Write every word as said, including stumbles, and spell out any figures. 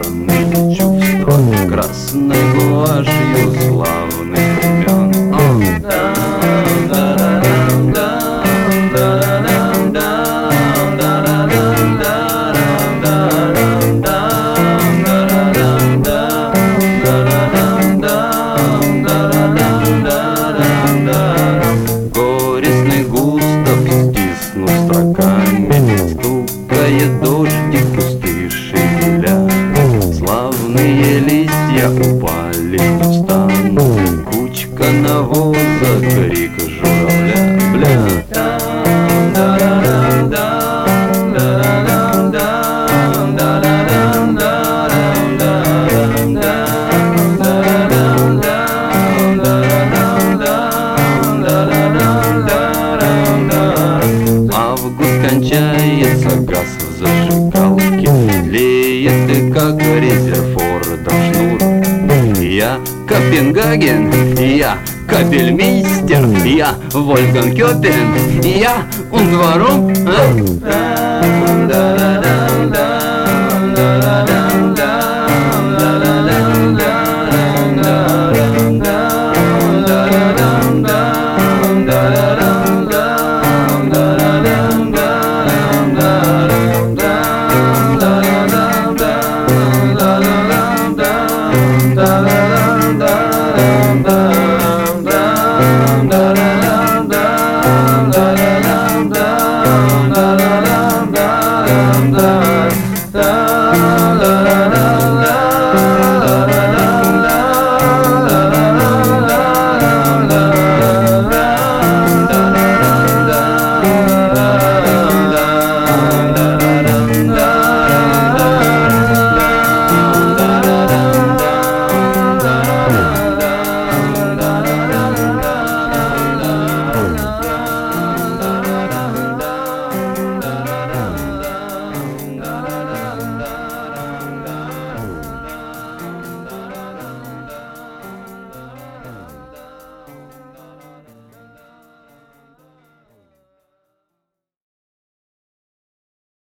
странные чувства красной гуашью славных времен. Горестный Густав, стиснув строками, стукает дождик кусты шевеля. Славные листья упали, не встанут, кучка навоза, крик журавля. Бля. Август кончается, газ в зажигалке тлеет, и как резерфордов шнур. Я Копенгаген, я Капельмейстер, я Вольфганг Кёпелен, я Ундварум.